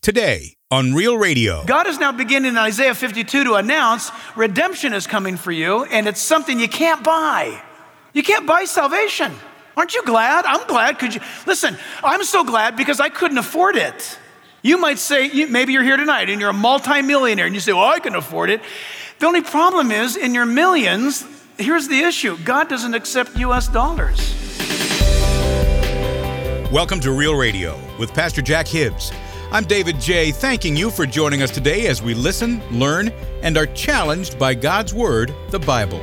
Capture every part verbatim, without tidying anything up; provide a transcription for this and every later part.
today on Real Radio. God is now beginning in Isaiah fifty-two to announce redemption is coming for you, and it's something you can't buy. You can't buy salvation. Aren't you glad? I'm glad. Could you listen? I'm so glad because I couldn't afford it. You might say, you, maybe you're here tonight and you're a multimillionaire and you say, well, I can afford it. The only problem is in your millions, here's the issue. God doesn't accept U S dollars. Welcome to Real Radio with Pastor Jack Hibbs. I'm David J., thanking you for joining us today as we listen, learn, and are challenged by God's Word, the Bible.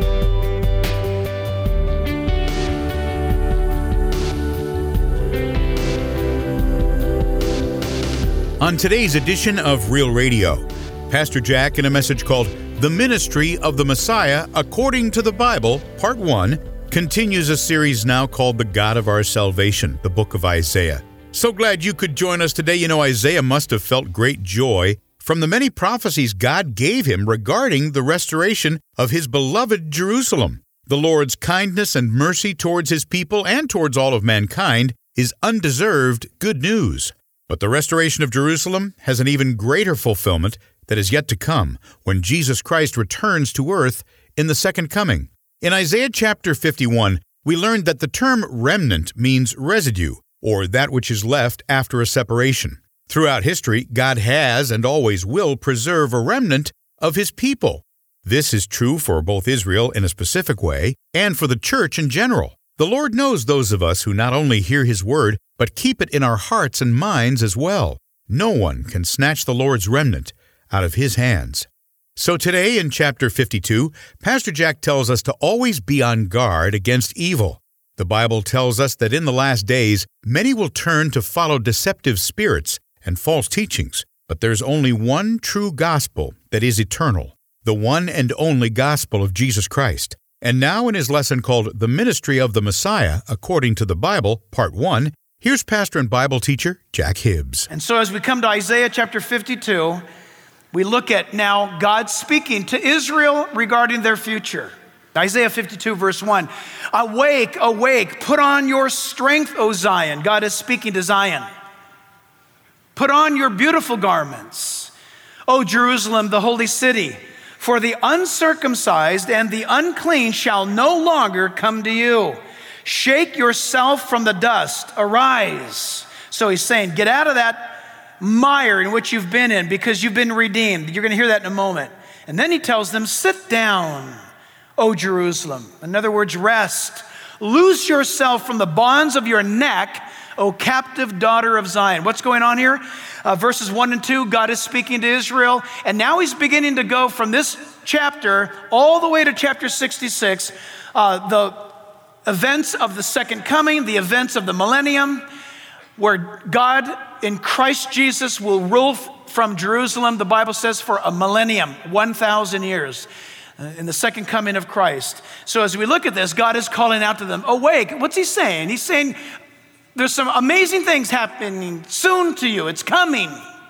On today's edition of Real Radio, Pastor Jack, in a message called The Ministry of the Messiah According to the Bible, Part one, continues a series now called The God of Our Salvation, the book of Isaiah. So glad you could join us today. You know, Isaiah must have felt great joy from the many prophecies God gave him regarding the restoration of his beloved Jerusalem. The Lord's kindness and mercy towards his people and towards all of mankind is undeserved good news. But the restoration of Jerusalem has an even greater fulfillment that is yet to come when Jesus Christ returns to earth in the second coming. In Isaiah chapter fifty-one, we learned that the term remnant means residue, or that which is left after a separation. Throughout history, God has and always will preserve a remnant of His people. This is true for both Israel in a specific way and for the church in general. The Lord knows those of us who not only hear His word, but keep it in our hearts and minds as well. No one can snatch the Lord's remnant out of His hands. So today in chapter fifty-two, Pastor Jack tells us to always be on guard against evil. The Bible tells us that in the last days, many will turn to follow deceptive spirits and false teachings. But there's only one true gospel that is eternal, the one and only gospel of Jesus Christ. And now in his lesson called The Ministry of the Messiah According to the Bible, Part one, here's pastor and Bible teacher Jack Hibbs. And so as we come to Isaiah chapter fifty-two, we look at now God speaking to Israel regarding their future. Isaiah fifty-two verse one, awake, awake, put on your strength, O Zion. God is speaking to Zion. Put on your beautiful garments, O Jerusalem, the holy city. For the uncircumcised and the unclean shall no longer come to you. Shake yourself from the dust, arise. So he's saying, get out of that mire in which you've been in because you've been redeemed. You're going to hear that in a moment. And then he tells them, sit down, O Jerusalem. In other words, rest. Loose yourself from the bonds of your neck, O captive daughter of Zion. What's going on here? Uh, verses one and two, God is speaking to Israel. And now he's beginning to go from this chapter all the way to chapter sixty-six, uh, the events of the second coming, the events of the millennium, where God in Christ Jesus will rule from Jerusalem, the Bible says, for a millennium, one thousand years. In the second coming of Christ. So as we look at this, God is calling out to them, awake. What's he saying? He's saying, there's some amazing things happening soon to you. It's coming.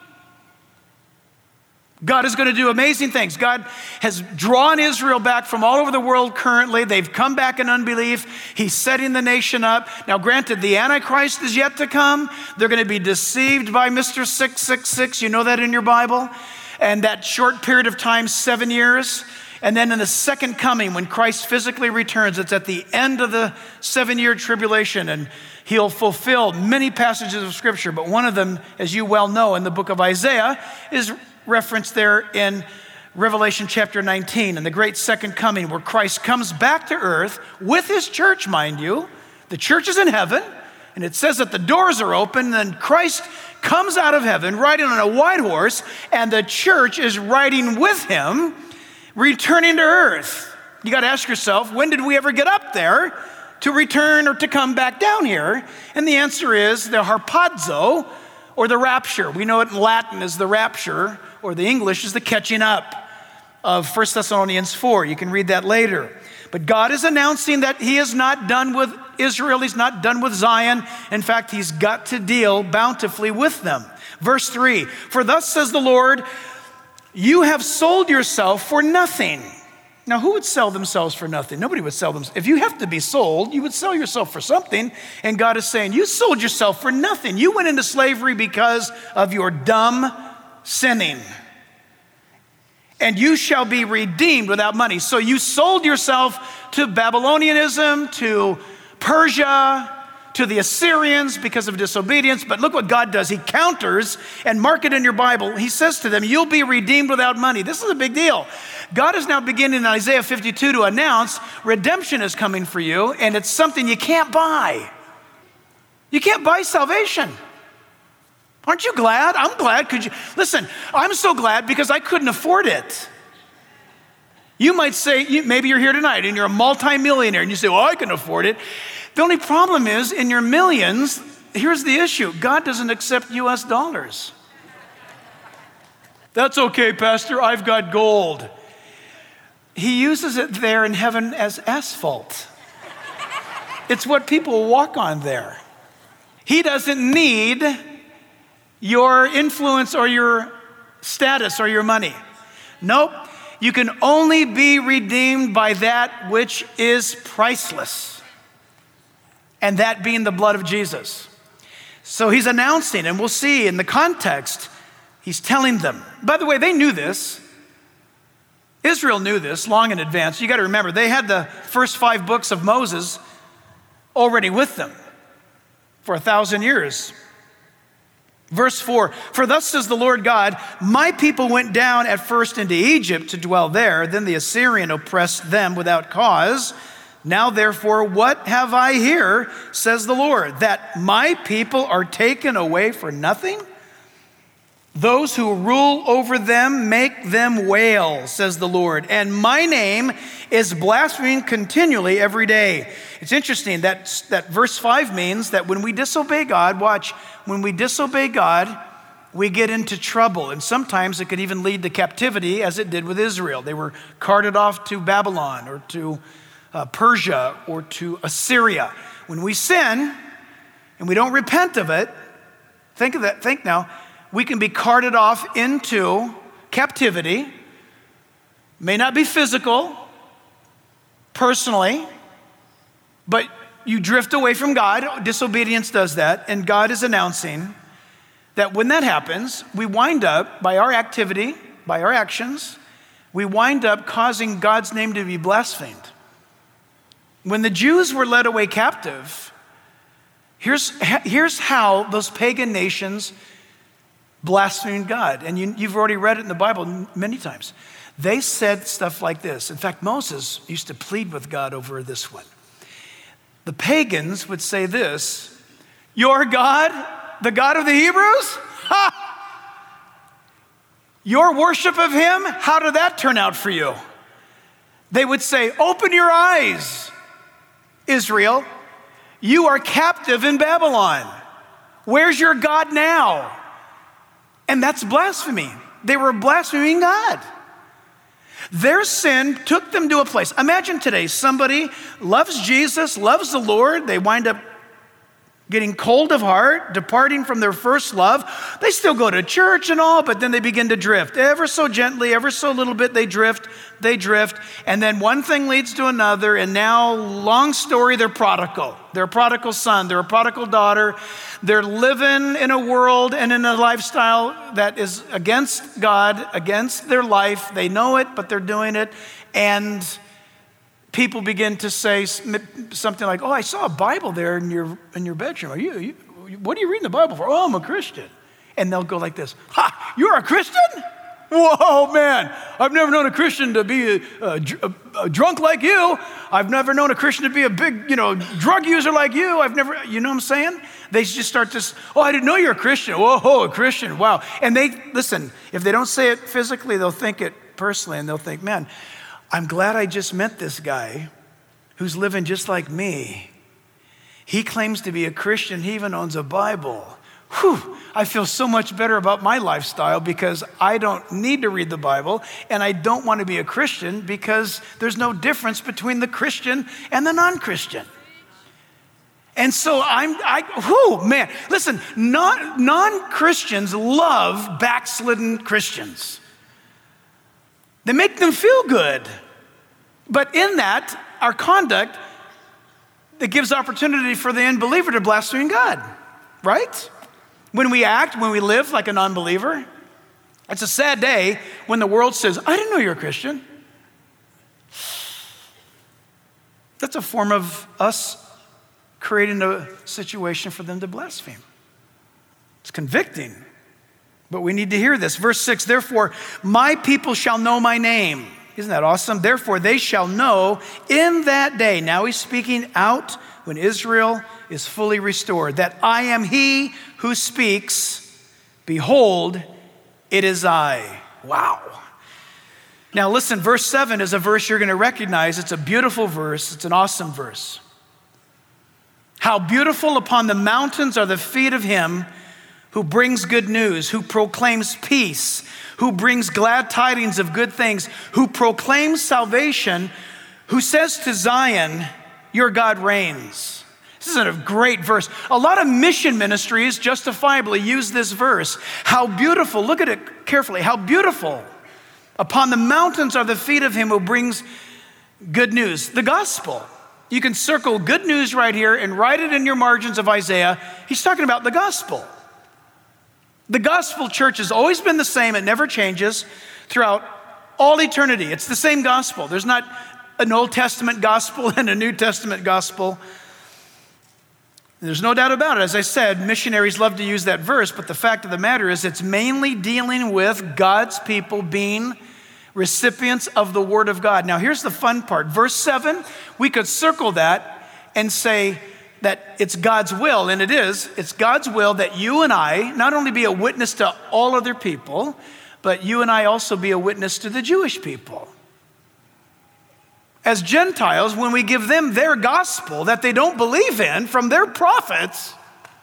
God is going to do amazing things. God has drawn Israel back from all over the world currently. They've come back in unbelief. He's setting the nation up. Now, granted, the Antichrist is yet to come. They're going to be deceived by Mister six six six. You know that in your Bible? And that short period of time, seven years. And then in the second coming, when Christ physically returns, it's at the end of the seven-year tribulation, and he'll fulfill many passages of Scripture. But one of them, as you well know, in the book of Isaiah, is referenced there in Revelation chapter nineteen, and the great second coming, where Christ comes back to earth with his church, mind you. The church is in heaven, and it says that the doors are open, and Christ comes out of heaven riding on a white horse, and the church is riding with him, returning to earth. You got to ask yourself, when did we ever get up there to return or to come back down here? And the answer is the harpazo, or the rapture. We know it in Latin as the rapture, or the English is the catching up of First Thessalonians four. You can read that later. But God is announcing that he is not done with Israel. He's not done with Zion. In fact, he's got to deal bountifully with them. Verse three, for thus says the Lord, you have sold yourself for nothing. Now, who would sell themselves for nothing? Nobody would sell them. If you have to be sold, you would sell yourself for something. And God is saying, you sold yourself for nothing. You went into slavery because of your dumb sinning. And you shall be redeemed without money. So you sold yourself to Babylonianism, to Persia, to the Assyrians because of disobedience. But look what God does. He counters, and mark it in your Bible. He says to them, you'll be redeemed without money. This is a big deal. God is now beginning in Isaiah fifty-two to announce redemption is coming for you, and it's something you can't buy. You can't buy salvation. Aren't you glad? I'm glad. Could you listen? I'm so glad because I couldn't afford it. You might say, maybe you're here tonight and you're a multimillionaire and you say, well, I can afford it. The only problem is in your millions, here's the issue. God doesn't accept U S dollars. That's okay, Pastor, I've got gold. He uses it there in heaven as asphalt. It's what people walk on there. He doesn't need your influence or your status or your money. Nope. You can only be redeemed by that which is priceless, and that being the blood of Jesus. So he's announcing, and we'll see in the context, he's telling them. By the way, they knew this. Israel knew this long in advance. You got to remember, they had the first five books of Moses already with them for a thousand years. Verse four, for thus says the Lord God, my people went down at first into Egypt to dwell there. Then the Assyrian oppressed them without cause. Now therefore, what have I here, says the Lord, that my people are taken away for nothing? Those who rule over them make them wail, says the Lord, and my name is blasphemed continually every day. It's interesting that, that verse five means that when we disobey God, watch, when we disobey God, we get into trouble. And sometimes it could even lead to captivity, as it did with Israel. They were carted off to Babylon or to uh, Persia or to Assyria. When we sin and we don't repent of it, think of that, think now, we can be carted off into captivity. May not be physical, personally, but you drift away from God. Disobedience does that, and God is announcing that when that happens, we wind up, by our activity, by our actions, we wind up causing God's name to be blasphemed. When the Jews were led away captive, here's, here's how those pagan nations blasphemed God. And you, you've already read it in the Bible many times. They said stuff like this. In fact, Moses used to plead with God over this one. The pagans would say this, your God, the God of the Hebrews? Ha! Your worship of him, how did that turn out for you? They would say, open your eyes, Israel. You are captive in Babylon. Where's your God now? And that's blasphemy. They were blaspheming God. Their sin took them to a place. Imagine today, somebody loves Jesus, loves the Lord. They wind up getting cold of heart, departing from their first love. They still go to church and all, but then they begin to drift. Ever so gently, ever so little bit, they drift, they drift. And then one thing leads to another. And now, long story, they're prodigal. They're a prodigal son. They're a prodigal daughter. They're living in a world and in a lifestyle that is against God, against their life. They know it, but they're doing it. And people begin to say something like, oh, I saw a Bible there in your in your bedroom. Are you, you, what are you reading the Bible for? Oh, I'm a Christian. And they'll go like this, ha, you're a Christian? Whoa, man, I've never known a Christian to be a, a, a, a drunk like you. I've never known a Christian to be a big, you know, drug user like you. I've never, you know what I'm saying? They just start to, oh, I didn't know you're a Christian. Whoa, a Christian, wow. And they, listen, if they don't say it physically, they'll think it personally, and they'll think, man, I'm glad I just met this guy who's living just like me. He claims to be a Christian. He even owns a Bible. Whew, I feel so much better about my lifestyle because I don't need to read the Bible, and I don't want to be a Christian because there's no difference between the Christian and the non-Christian. And so I'm, I, whew, man, listen, non, non-Christians love backslidden Christians. They make them feel good. But in that, our conduct, that gives opportunity for the unbeliever to blaspheme God, right? When we act, when we live like a non-believer, it's a sad day when the world says, I didn't know you're a Christian. That's a form of us creating a situation for them to blaspheme. It's convicting, but we need to hear this. Verse six, therefore, my people shall know my name. Isn't that awesome? Therefore, they shall know in that day. Now he's speaking out when Israel is fully restored, that I am he who speaks. Behold, it is I. Wow. Now listen, verse seven is a verse you're going to recognize. It's a beautiful verse. It's an awesome verse. How beautiful upon the mountains are the feet of him who brings good news, who proclaims peace, who brings glad tidings of good things, who proclaims salvation, who says to Zion, your God reigns. This is a great verse. A lot of mission ministries justifiably use this verse. How beautiful, look at it carefully, how beautiful upon the mountains are the feet of him who brings good news, the gospel. You can circle good news right here and write it in your margins of Isaiah. He's talking about the gospel. The gospel church has always been the same. It never changes throughout all eternity. It's the same gospel. There's not an Old Testament gospel and a New Testament gospel. There's no doubt about it. As I said, missionaries love to use that verse, but the fact of the matter is it's mainly dealing with God's people being recipients of the word of God. Now here's the fun part. Verse seven, we could circle that and say that it's God's will, and it is. It's God's will that you and I not only be a witness to all other people, but you and I also be a witness to the Jewish people. As Gentiles, when we give them their gospel that they don't believe in from their prophets,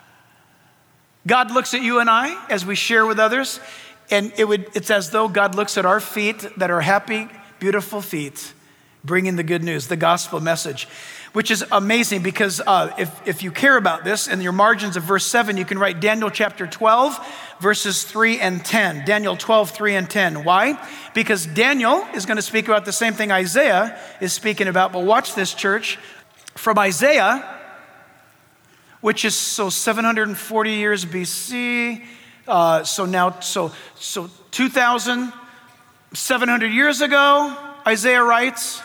God looks at you and I as we share with others, and it would, it's as though God looks at our feet that are happy, beautiful feet, bringing the good news, the gospel message, which is amazing because uh, if, if you care about this, in your margins of verse seven, you can write Daniel chapter twelve, verses three and ten. Daniel twelve, three and ten. Why? Because Daniel is going to speak about the same thing Isaiah is speaking about. But watch this, church. From Isaiah, which is so seven hundred forty years B C, uh, so now, so, so two thousand seven hundred years ago, Isaiah writes.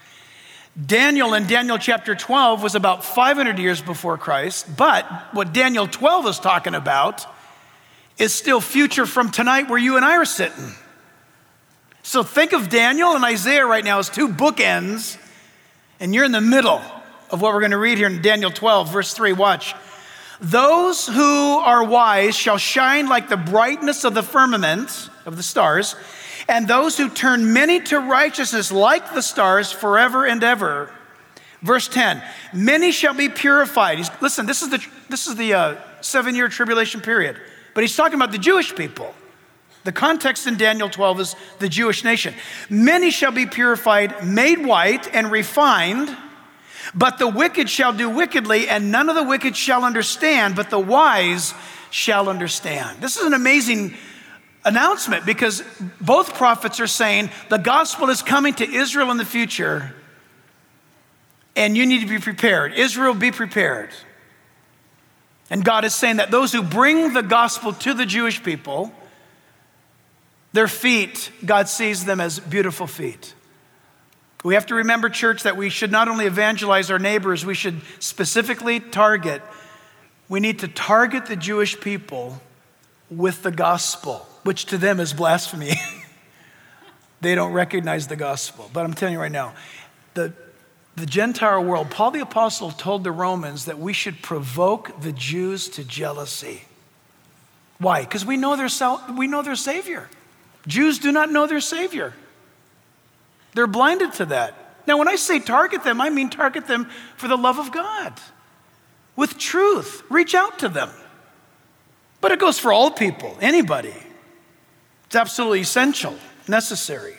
Daniel in Daniel chapter twelve was about five hundred years before Christ, but what Daniel twelve is talking about is still future from tonight where you and I are sitting. So think of Daniel and Isaiah right now as two bookends, and you're in the middle of what we're going to read here in Daniel twelve, verse three. Watch. Those who are wise shall shine like the brightness of the firmament of the stars, and those who turn many to righteousness like the stars forever and ever. Verse ten, many shall be purified. He's, listen, this is the, this is the uh, seven-year tribulation period, but he's talking about the Jewish people. The context in Daniel twelve is the Jewish nation. Many shall be purified, made white, and refined, but the wicked shall do wickedly, and none of the wicked shall understand, but the wise shall understand. This is an amazing announcement because both prophets are saying the gospel is coming to Israel in the future and you need to be prepared. Israel, be prepared. And God is saying that those who bring the gospel to the Jewish people, their feet, God sees them as beautiful feet. We have to remember, church, that we should not only evangelize our neighbors, we should specifically target, we need to target the Jewish people with the gospel, which to them is blasphemy. They don't recognize the gospel. But I'm telling you right now, the, the Gentile world, Paul the Apostle told the Romans that we should provoke the Jews to jealousy. Why? Because we know their we know their Savior. Jews do not know their Savior. They're blinded to that. Now, when I say target them, I mean target them for the love of God. With truth, reach out to them. But it goes for all people, anybody. It's absolutely essential, necessary.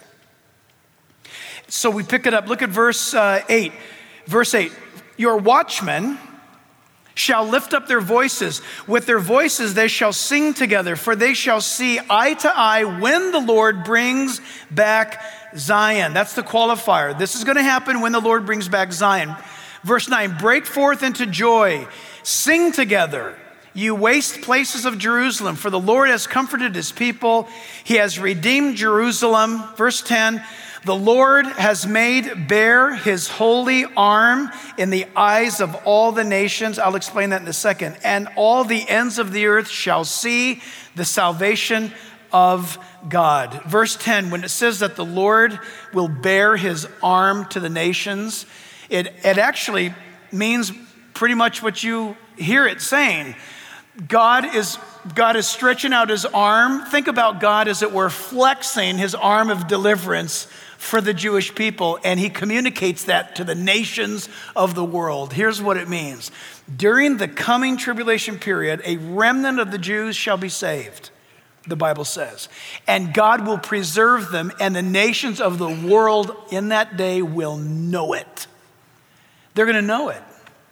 So we pick it up. Look at verse uh, eight. Verse eight, your watchmen shall lift up their voices. With their voices they shall sing together, for they shall see eye to eye when the Lord brings back Zion. That's the qualifier. This is going to happen when the Lord brings back Zion. Verse nine, break forth into joy, sing together, you waste places of Jerusalem, for the Lord has comforted his people. He has redeemed Jerusalem. Verse ten, the Lord has made bare his holy arm in the eyes of all the nations. I'll explain that in a second. And all the ends of the earth shall see the salvation of God. Verse ten, when it says that the Lord will bare his arm to the nations, it, it actually means pretty much what you hear it saying. God is, God is stretching out his arm. Think about God as it were flexing his arm of deliverance for the Jewish people, and he communicates that to the nations of the world. Here's what it means. During the coming tribulation period, a remnant of the Jews shall be saved, the Bible says, and God will preserve them, and the nations of the world in that day will know it. They're going to know it.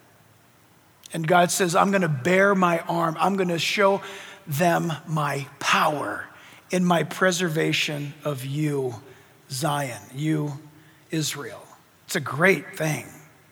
And God says, I'm going to bear my arm. I'm going to show them my power in my preservation of you, Zion, you, Israel. It's a great thing.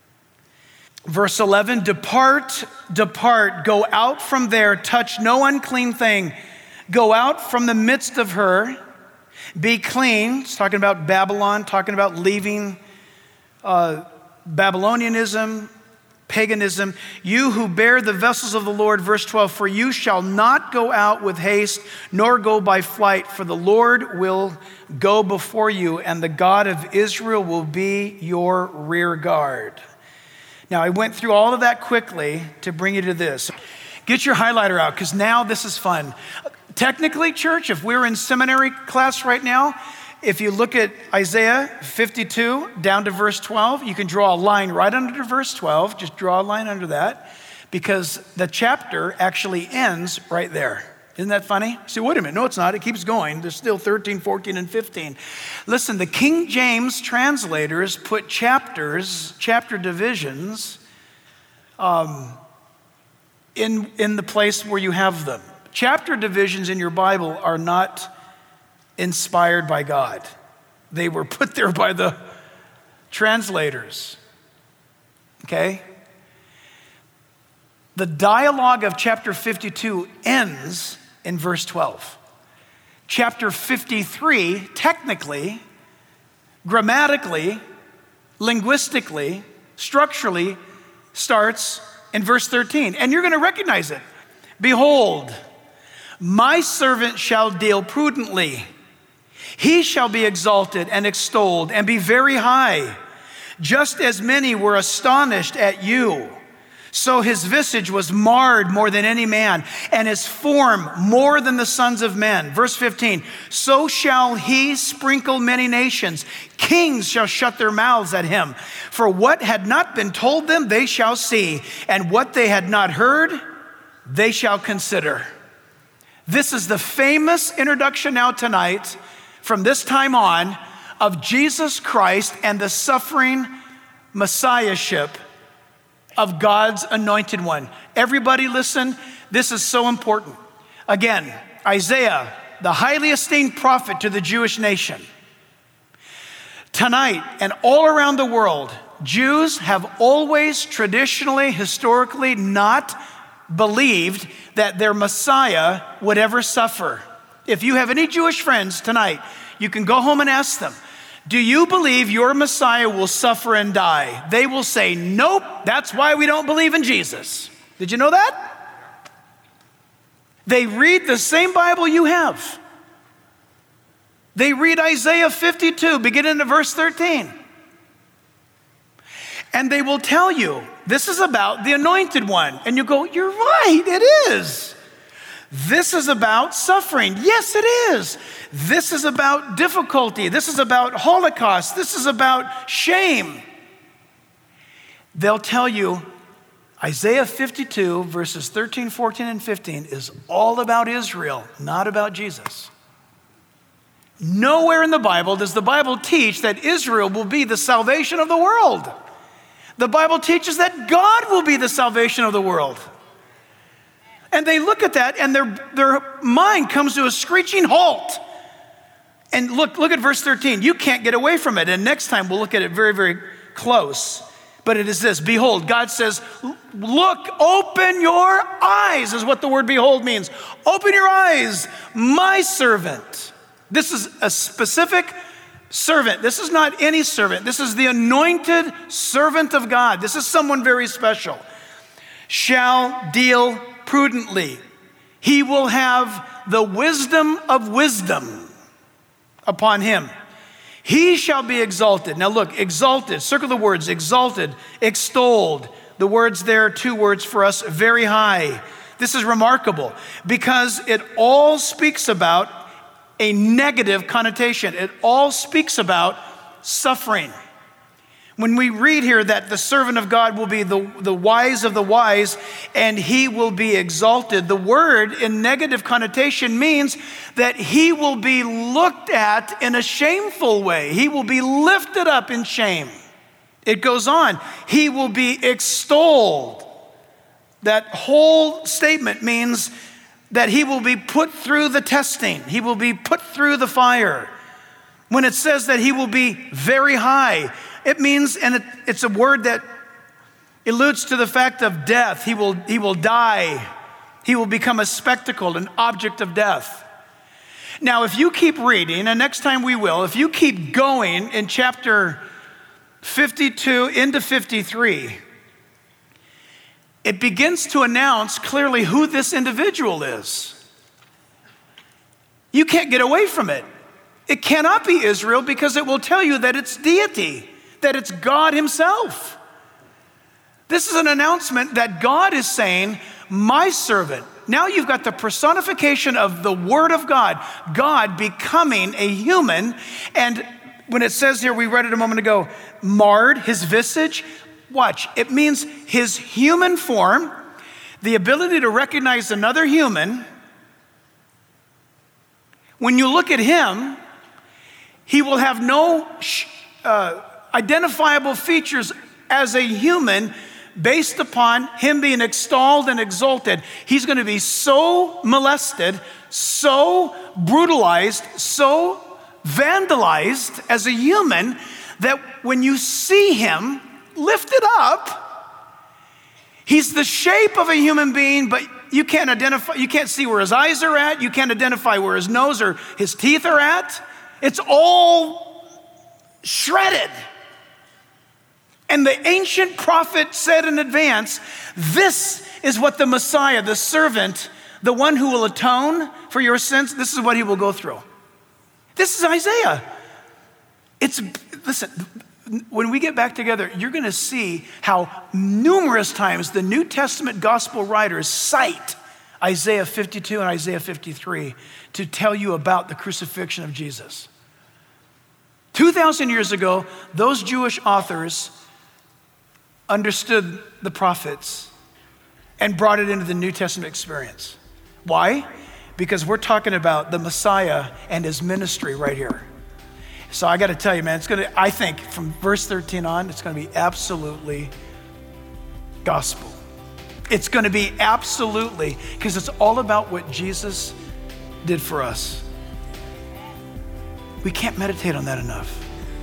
Verse eleven, depart, depart, go out from there, touch no unclean thing. Go out from the midst of her, be clean. It's talking about Babylon, talking about leaving uh, Babylonianism, paganism. You who bear the vessels of the Lord, verse twelve, for you shall not go out with haste, nor go by flight, for the Lord will go before you, and the God of Israel will be your rear guard. Now, I went through all of that quickly to bring you to this. Get your highlighter out, because now this is fun. Technically, church, if we're in seminary class right now, if you look at Isaiah fifty-two down to verse twelve, you can draw a line right under verse twelve. Just draw a line under that, because the chapter actually ends right there. Isn't that funny? See, wait a minute. No, it's not. It keeps going. There's still thirteen, fourteen, and fifteen. Listen, the King James translators put chapters, chapter divisions, um, in, in the place where you have them. Chapter divisions in your Bible are not inspired by God. They were put there by the translators. Okay? The dialogue of chapter fifty-two ends in verse twelve. Chapter fifty-three, technically, grammatically, linguistically, structurally, starts in verse thirteen. And you're going to recognize it. Behold, my servant shall deal prudently. He shall be exalted and extolled and be very high. Just as many were astonished at you, so his visage was marred more than any man, and his form more than the sons of men. Verse fifteen, so shall he sprinkle many nations. Kings shall shut their mouths at him. For what had not been told them, they shall see, and what they had not heard, they shall consider. This is the famous introduction now tonight, from this time on, of Jesus Christ and the suffering messiahship of God's anointed one. Everybody listen, this is so important. Again, Isaiah, the highly esteemed prophet to the Jewish nation. Tonight and all around the world, Jews have always traditionally, historically not believed that their Messiah would ever suffer. If you have any Jewish friends tonight, you can go home and ask them, do you believe your Messiah will suffer and die? They will say, nope, that's why we don't believe in Jesus. Did you know that? They read the same Bible you have. They read Isaiah fifty-two, beginning at verse thirteen. And they will tell you, this is about the anointed one. And you go, you're right, it is. This is about suffering. Yes, it is. This is about difficulty. This is about Holocaust. This is about shame. They'll tell you Isaiah fifty-two, verses thirteen, fourteen, and fifteen is all about Israel, not about Jesus. Nowhere in the Bible does the Bible teach that Israel will be the salvation of the world. The Bible teaches that God will be the salvation of the world. And they look at that and their, their mind comes to a screeching halt. And look, look at verse thirteen. You can't get away from it. And next time we'll look at it very, very close. But it is this: behold, God says, look, open your eyes, is what the word behold means. Open your eyes, my servant. This is a specific servant. This is not any servant. This is the anointed servant of God. This is someone very special. Shall deal prudently. He will have the wisdom of wisdom upon him. He shall be exalted. Now look, exalted, circle the words, exalted, extolled. The words there, two words for us, very high. This is remarkable because it all speaks about a negative connotation. It all speaks about suffering. When we read here that the servant of God will be the, the wise of the wise and he will be exalted, the word in negative connotation means that he will be looked at in a shameful way. He will be lifted up in shame. It goes on. He will be extolled. That whole statement means that he will be put through the testing. He will be put through the fire. When it says that he will be very high, it means, and it, it's a word that alludes to the fact of death. He will, he will die. He will become a spectacle, an object of death. Now, if you keep reading, and next time we will, if you keep going in chapter fifty-two into fifty-three, it begins to announce clearly who this individual is. You can't get away from it. It cannot be Israel because it will tell you that it's deity, that it's God himself. This is an announcement that God is saying, my servant. Now you've got the personification of the Word of God, God becoming a human. And when it says here, we read it a moment ago, marred his visage. Watch, it means his human form, the ability to recognize another human. When you look at him, he will have no uh, identifiable features as a human based upon him being extolled and exalted. He's going to be so molested, so brutalized, so vandalized as a human that when you see him lifted up, he's the shape of a human being, but you can't identify, you can't see where his eyes are at, you can't identify where his nose or his teeth are at. It's all shredded. And the ancient prophet said in advance, this is what the Messiah, the servant, the one who will atone for your sins, this is what he will go through. This is Isaiah. It's, listen, when we get back together, you're going to see how numerous times the New Testament gospel writers cite Isaiah fifty-two and Isaiah fifty-three to tell you about the crucifixion of Jesus. two thousand years ago, those Jewish authors understood the prophets and brought it into the New Testament experience. Why? Because we're talking about the Messiah and his ministry right here. So I got to tell you, man, it's going to, I think from verse thirteen on, it's going to be absolutely gospel. It's going to be absolutely, because it's all about what Jesus did for us. We can't meditate on that enough.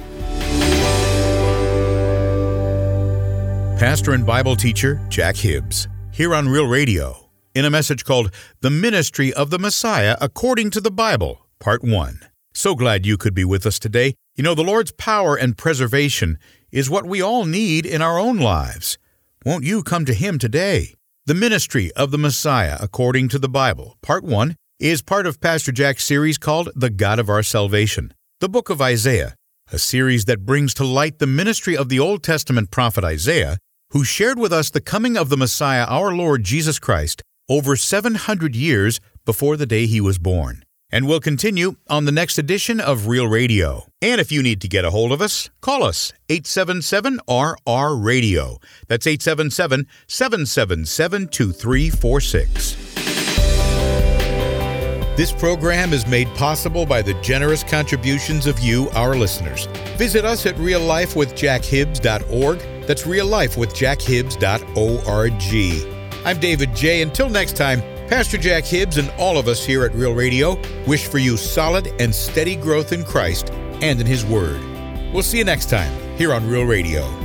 Pastor and Bible teacher Jack Hibbs, here on Real Radio, in a message called The Ministry of the Messiah According to the Bible, Part one. So glad you could be with us today. You know, the Lord's power and preservation is what we all need in our own lives. Won't you come to Him today? The Ministry of the Messiah According to the Bible, Part one, is part of Pastor Jack's series called The God of Our Salvation, the book of Isaiah, a series that brings to light the ministry of the Old Testament prophet Isaiah, who shared with us the coming of the Messiah, our Lord Jesus Christ, over seven hundred years before the day he was born. And we'll continue on the next edition of Real Radio. And if you need to get a hold of us, call us, eight seven seven R R radio. That's eight seven seven, seven seven seven, two three four six. This program is made possible by the generous contributions of you, our listeners. Visit us at real life with jack hibbs dot org. That's real life with jack hibbs dot org. I'm David J. Until next time, Pastor Jack Hibbs and all of us here at Real Radio wish for you solid and steady growth in Christ and in His Word. We'll see you next time here on Real Radio.